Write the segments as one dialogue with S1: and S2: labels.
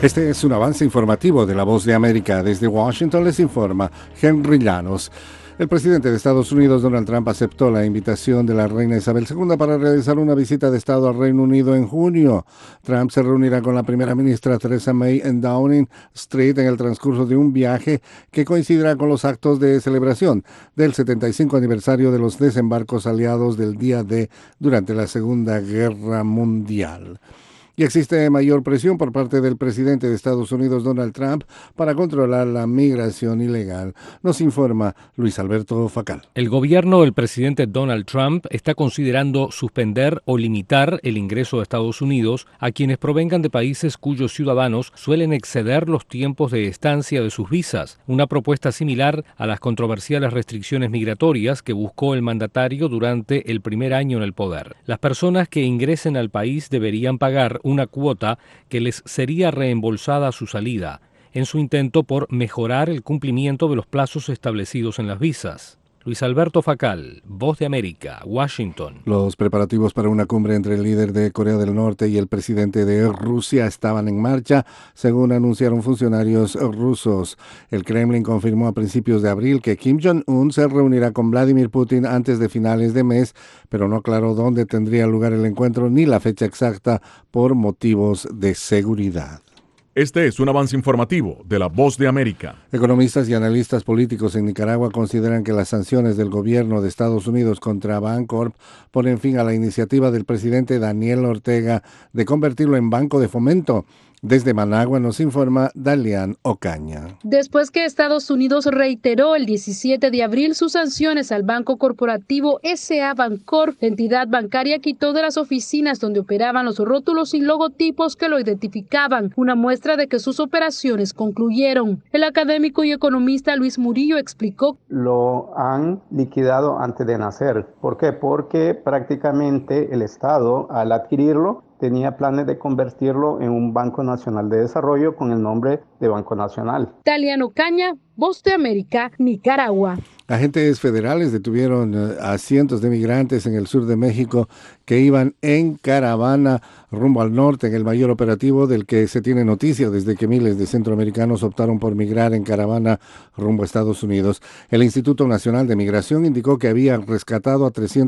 S1: Este es un avance informativo de La Voz de América. Desde Washington les informa Henry Llanos. El presidente de Estados Unidos, Donald Trump, aceptó la invitación de la reina Isabel II para realizar una visita de Estado al Reino Unido en junio. Trump se reunirá con la primera ministra Theresa May en Downing Street en el transcurso de un viaje que coincidirá con los actos de celebración del 75 aniversario de los desembarcos aliados del día D durante la Segunda Guerra Mundial. Y existe mayor presión por parte del presidente de Estados Unidos, Donald Trump, para controlar la migración ilegal. Nos informa Luis Alberto Facal.
S2: El gobierno del presidente Donald Trump está considerando suspender o limitar el ingreso a Estados Unidos a quienes provengan de países cuyos ciudadanos suelen exceder los tiempos de estancia de sus visas, una propuesta similar a las controversiales restricciones migratorias que buscó el mandatario durante el primer año en el poder. Las personas que ingresen al país deberían pagar una cuota que les sería reembolsada a su salida, en su intento por mejorar el cumplimiento de los plazos establecidos en las visas. Luis Alberto Facal, Voz de América, Washington.
S1: Los preparativos para una cumbre entre el líder de Corea del Norte y el presidente de Rusia estaban en marcha, según anunciaron funcionarios rusos. El Kremlin confirmó a principios de abril que Kim Jong-un se reunirá con Vladimir Putin antes de finales de mes, pero no aclaró dónde tendría lugar el encuentro ni la fecha exacta por motivos de seguridad.
S3: Este es un avance informativo de La Voz de América.
S1: Economistas y analistas políticos en Nicaragua consideran que las sanciones del gobierno de Estados Unidos contra Bancorp ponen fin a la iniciativa del presidente Daniel Ortega de convertirlo en banco de fomento. Desde Managua nos informa Dalian Ocaña.
S4: Después que Estados Unidos reiteró el 17 de abril sus sanciones al banco corporativo S.A. Bancorp, la entidad bancaria quitó de las oficinas donde operaban los rótulos y logotipos que lo identificaban, una muestra de que sus operaciones concluyeron. El académico y economista Luis Murillo explicó:
S5: lo han liquidado antes de nacer. ¿Por qué? Porque prácticamente el Estado, al adquirirlo, tenía planes de convertirlo en un Banco Nacional de Desarrollo con el nombre de Banco Nacional.
S4: Dalian Ocaña, Voz de América, Nicaragua.
S1: Agentes federales detuvieron a cientos de migrantes en el sur de México que iban en caravana rumbo al norte en el mayor operativo del que se tiene noticia desde que miles de centroamericanos optaron por migrar en caravana rumbo a Estados Unidos. El Instituto Nacional de Migración indicó que había rescatado a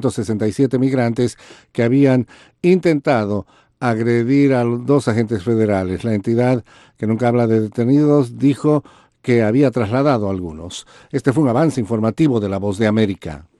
S1: 367 migrantes que habían intentado agredir a dos agentes federales. La entidad, que nunca habla de detenidos, dijo que había trasladado a algunos. Este fue un avance informativo de La Voz de América.